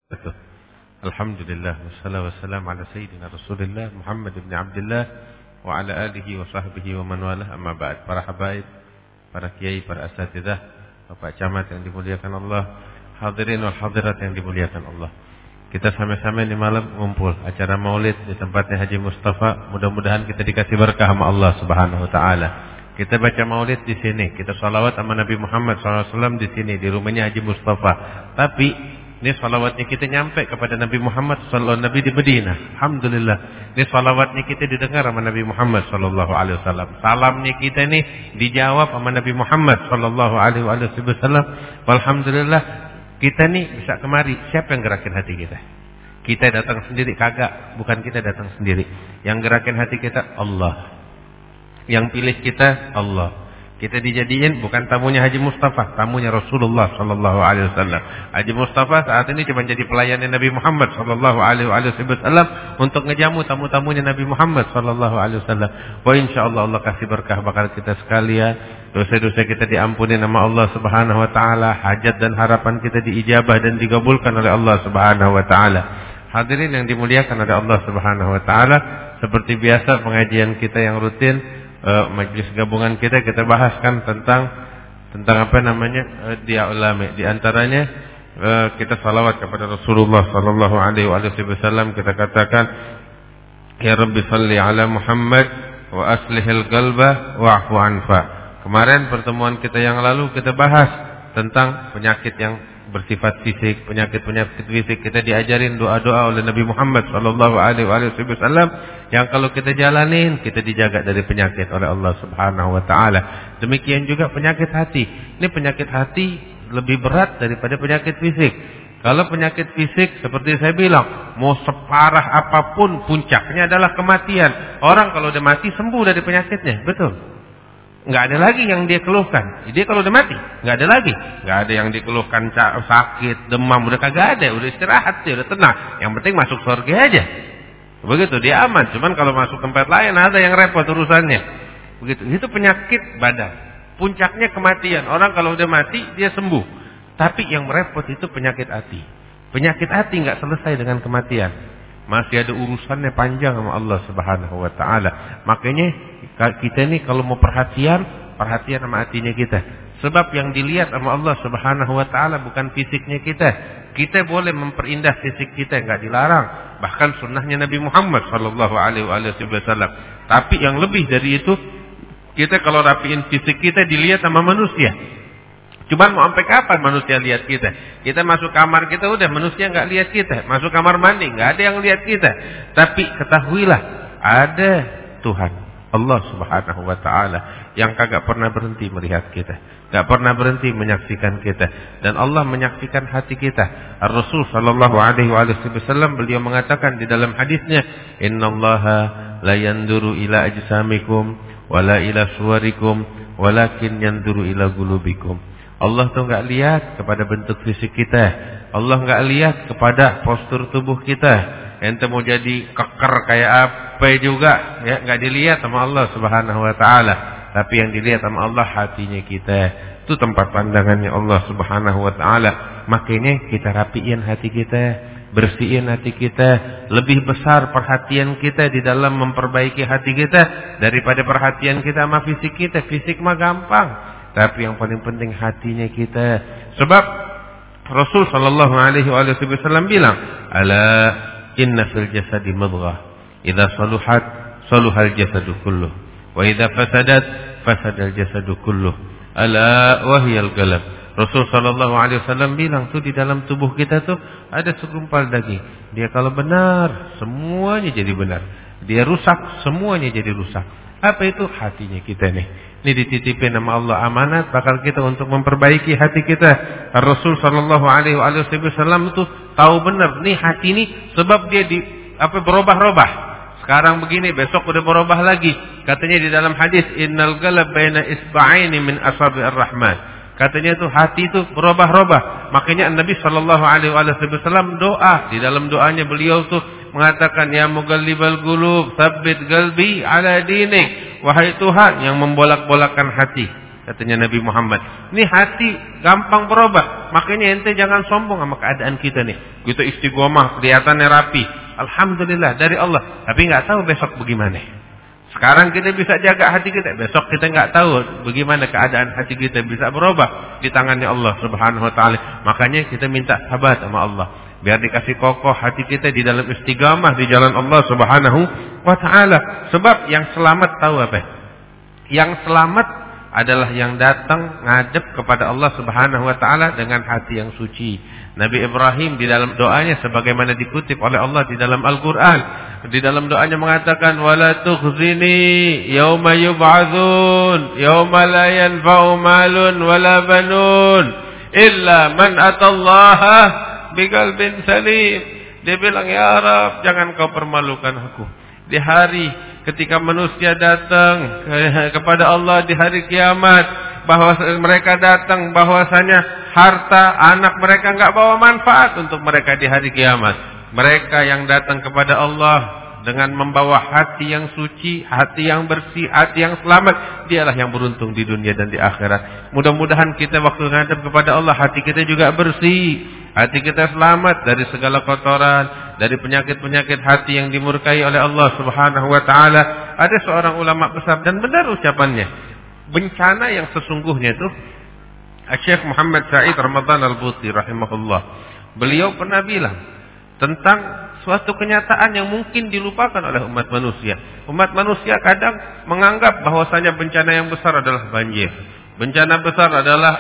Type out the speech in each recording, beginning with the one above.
Betul. Alhamdulillah wassalatu wassalamu ala sayyidina Rasulillah Muhammad ibn Abdullah wa ala alihi wa sahbihi wa man walah, amma ba'd. Para habaib, para kiai, para asatidzah, Bapak Camat yang dimuliakan Allah, hadirin wal hadirat yang dimuliakan Allah. Kita sama-sama di malam ngumpul acara Maulid di tempatnya Haji Mustafa. Mudah-mudahan kita dikasih berkah sama Allah Subhanahu wa taala. Kita baca Maulid di sini, kita salawat sama Nabi Muhammad SAW di sini di rumahnya Haji Mustafa. Tapi ini salawatnya kita nyampe kepada Nabi Muhammad sallallahu Nabi di Madinah. Alhamdulillah. Ini salawatnya kita didengar sama Nabi Muhammad sallallahu alaihi wasallam. Salamnya kita ini dijawab sama Nabi Muhammad sallallahu alaihi wasallam. Alhamdulillah, kita nih bisa kemari. Siapa yang gerakin hati kita? Kita datang sendiri kagak, bukan kita datang sendiri. Yang gerakin hati kita Allah. Yang pilih kita Allah. Kita dijadiin bukan tamunya Haji Mustafa, tamunya Rasulullah sallallahu alaihi wasallam. Haji Mustafa saat ini cuma jadi pelayannya Nabi Muhammad sallallahu alaihi wasallam untuk ngejamu tamu-tamunya Nabi Muhammad sallallahu alaihi wasallam. Wa insyaallah Allah kasih berkah bakal kita sekalian. Dosa-dosa kita diampuni nama Allah Subhanahu wa taala, hajat dan harapan kita diijabah dan digabulkan oleh Allah Subhanahu wa taala. Hadirin yang dimuliakan oleh Allah Subhanahu wa taala, seperti biasa pengajian kita yang rutin, majelis gabungan kita bahaskan tentang apa namanya dia ulama. Di antaranya kita salawat kepada Rasulullah sallallahu alaihi wasallam. Kita katakan ya Rabbi salli ala Muhammad wa aslihil qalba wa'fu anfa. Kemarin pertemuan kita yang lalu kita bahas tentang penyakit yang bersifat fisik, penyakit fisik. Kita diajarin doa-doa oleh Nabi Muhammad sallallahu alaihi wasallam yang kalau kita jalanin kita dijaga dari penyakit oleh Allah Subhanahu wa taala. Demikian juga penyakit hati. Ini penyakit hati lebih berat daripada penyakit fisik. Kalau penyakit fisik seperti saya bilang, mau separah apapun puncaknya adalah kematian. Orang kalau udah mati sembuh dari penyakitnya, betul. Nggak ada lagi yang dia keluhkan. Dia kalau udah mati nggak ada lagi. Nggak ada yang dikeluhkan sakit, demam, udah kagak ada. Udah istirahat dia, udah tenang. Yang penting masuk surga aja. Begitu dia aman. Cuman kalau masuk tempat lain ada yang repot urusannya. Begitu. Itu penyakit badan. Puncaknya kematian. Orang kalau udah mati dia sembuh. Tapi yang merepot itu penyakit hati. Penyakit hati nggak selesai dengan kematian. Masih ada urusannya panjang sama Allah Subhanahu wa taala. Makanya kita ini kalau mau perhatian sama hatinya kita. Sebab yang dilihat sama Allah Subhanahu wa taala bukan fisiknya kita. Kita boleh memperindah fisik kita, enggak dilarang. Bahkan sunnahnya Nabi Muhammad sallallahu alaihi wasallam. Tapi yang lebih dari itu, kita kalau rapiin fisik kita dilihat sama manusia. Cuman mau sampai kapan manusia lihat kita? Kita masuk kamar kita udah manusia enggak lihat kita. Masuk kamar mandi enggak ada yang lihat kita. Tapi ketahuilah ada Tuhan Allah Subhanahu wa taala yang kagak pernah berhenti melihat kita, enggak pernah berhenti menyaksikan kita, dan Allah menyaksikan hati kita. Ar-Rasul sallallahu alaihi wasallam beliau mengatakan di dalam hadisnya, "Innallaha la yanduru ila ajsamikum wala ila suwarikum walakin yanduru ila qulubikum." Allah tuh enggak lihat kepada bentuk fisik kita. Allah enggak lihat kepada postur tubuh kita. Ente mau jadi keker kayak apa juga, ya enggak dilihat sama Allah Subhanahu wa taala. Tapi yang dilihat sama Allah hatinya kita. Itu tempat pandangannya Allah Subhanahu wa taala. Makanya kita rapiin hati kita, bersihin hati kita. Lebih besar perhatian kita di dalam memperbaiki hati kita daripada perhatian kita sama fisik kita. Fisik mah gampang. Tapi yang paling penting hatinya kita. Sebab Rasul sallallahu alaihi wasallam bilang, "Ala inna fil jasadi mudghah, idza saluhat saluhal jasadu kulluh, wa idza fasadat fasadal jasadu kulluh. Ala wa hiyal qalb." Rasul sallallahu alaihi wasallam bilang tuh di dalam tubuh kita tuh ada segumpal daging. Dia kalau benar, semuanya jadi benar. Dia rusak, semuanya jadi rusak. Apa itu? Hatinya kita nih. Ini dititipin nama Allah amanat bakal kita untuk memperbaiki hati kita. Rasul sallallahu alaihi wasallam itu tahu benar nih hati ini sebab dia berubah-ubah. Sekarang begini, besok udah berubah lagi. Katanya di dalam hadis, innal qalb baina isba'aini min asabi'ir rahman. Katanya itu hati itu berubah-ubah. Makanya Nabi sallallahu alaihi wasallam doa, di dalam doanya beliau tuh mengatakan, ya muqallibal qulub, tsabbit qalbi ala dinik. Wahai Tuhan yang membolak-bolakan hati, katanya Nabi Muhammad. Ini hati gampang berubah. Makanya ente jangan sombong sama keadaan kita nih. Kita istiqomah, kelihatannya rapi. Alhamdulillah dari Allah. Tapi nggak tahu besok bagaimana. Sekarang kita bisa jaga hati kita. Besok kita nggak tahu bagaimana keadaan hati kita bisa berubah di tangannya Allah Subhanahu Wa Taala. Makanya kita minta sabar sama Allah. Biar dikasih kokoh hati kita di dalam istiqamah di jalan Allah Subhanahu Wa Taala. Sebab yang selamat tahu apa? Yang selamat adalah yang datang ngadep kepada Allah Subhanahu Wa Taala dengan hati yang suci. Nabi Ibrahim di dalam doanya sebagaimana dikutip oleh Allah di dalam Al-Quran. Di dalam doanya mengatakan, wala tukhzini yauma yub'atsun yauma la yanfa'u malun wala banun illa man atallaha biqalbin salim. Dia bilang, ya Rab, jangan kau permalukan aku di hari ketika manusia datang kepada Allah di hari kiamat, bahwa mereka datang bahwasanya harta anak mereka enggak bawa manfaat untuk mereka di hari kiamat. Mereka yang datang kepada Allah dengan membawa hati yang suci, hati yang bersih, hati yang selamat, dialah yang beruntung di dunia dan di akhirat. Mudah-mudahan kita waktu menghadap kepada Allah, hati kita juga bersih, hati kita selamat dari segala kotoran, dari penyakit-penyakit hati yang dimurkai oleh Allah Subhanahu Wa Taala. Ada seorang ulama besar dan benar ucapannya. Bencana yang sesungguhnya itu Syekh Muhammad Said Ramadan Al-Buti rahimahullah. Beliau pernah bilang tentang suatu kenyataan yang mungkin dilupakan oleh umat manusia. Umat manusia kadang menganggap bahwasanya bencana yang besar adalah banjir. Bencana besar adalah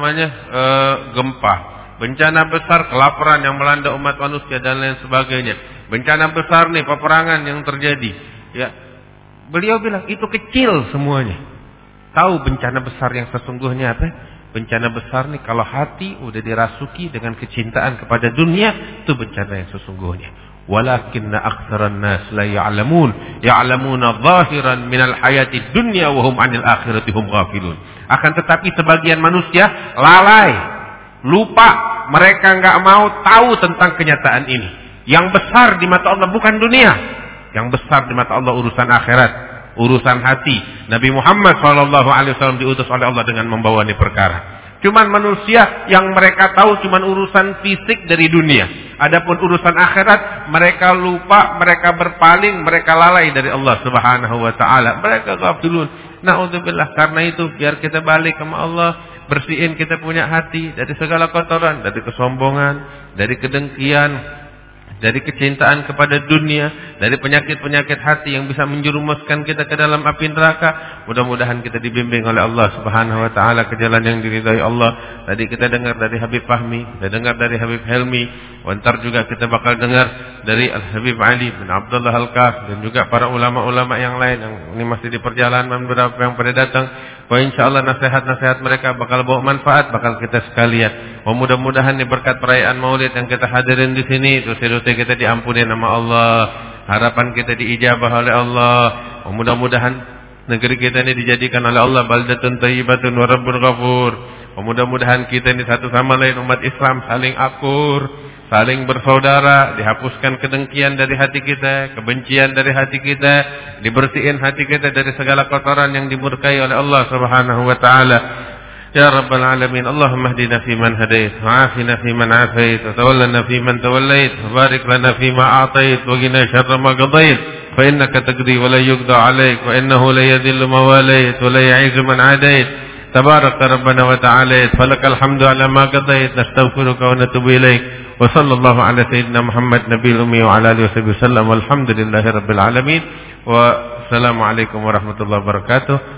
gempa. Bencana besar kelaparan yang melanda umat manusia dan lain sebagainya. Bencana besar nih peperangan yang terjadi. Ya. Beliau bilang itu kecil semuanya. Tahu bencana besar yang sesungguhnya apa? Bencana besar nih kalau hati udah dirasuki dengan kecintaan kepada dunia, itu bencana yang sesungguhnya. Walakinna aktsaran nas la ya'lamun, ya'lamuna zahiran minal hayati dunya wa hum 'anil akhirati hum ghafilun. Akan tetapi sebagian manusia lalai, lupa, mereka enggak mau tahu tentang kenyataan ini. Yang besar di mata Allah bukan dunia. Yang besar di mata Allah urusan akhirat, urusan hati. Nabi Muhammad SAW diutus oleh Allah dengan membawa ini perkara. Cuman manusia yang mereka tahu cuman urusan fisik dari dunia. Adapun urusan akhirat mereka lupa, mereka berpaling, mereka lalai dari Allah Subhanahu Wa Taala. Mereka ghafilun. Na'udzubillah. Karena itu biar kita balik sama Allah, bersihin kita punya hati dari segala kotoran, dari kesombongan, dari kedengkian, dari kecintaan kepada dunia, dari penyakit-penyakit hati yang bisa menjerumuskan kita ke dalam api neraka. Mudah-mudahan kita dibimbing oleh Allah Subhanahu Wa Taala ke jalan yang diridhai Allah. Tadi kita dengar dari Habib Fahmi, kita dengar dari Habib Helmi, ntar juga kita bakal dengar dari Al-Habib Ali bin Abdullah Al-Kaf dan juga para ulama-ulama yang lain yang ini masih di perjalanan beberapa yang pada datang. Wah, insyaallah nasihat-nasihat mereka bakal bawa manfaat bakal kita sekalian. Mudah-mudahan nih berkat perayaan Maulid yang kita hadirin di sini, dosa-dosa kita diampuni nama Allah, harapan kita diijabah oleh Allah. Mudah-mudahan negeri kita ini dijadikan oleh Allah baldatun thayyibatun wa rabbun ghafur. Mudah-mudahan kita ini satu sama lain umat Islam saling akur, saling bersaudara, dihapuskan kedengkian dari hati kita, kebencian dari hati kita, dibersihin hati kita dari segala kotoran yang dimurkai oleh Allah Subhanahu Wa Taala. Ya Rabbal Alamin, Allahumma hdina fi man hadait, wa afina fi man afait, wa tawallana fi man tawallait, wa barik lana fi ma a'tait, wa qina syarra ma qadait, fa innaka taqdi wa la yuqda alayk, wa innahu la yadhillu ma walait, wa la yu'izzu man adait. Tabarak Rabbana wa ta'ala, falakal hamdu ala ma qadait, nastaghfiruka wa natubu ilaik. Wa sallallahu ala sayyidina Muhammad nabiyil ummi wa ala alihi wasallam. Walhamdulillahi rabbil alamin. Wa assalamu alaikum warahmatullahi wabarakatuh.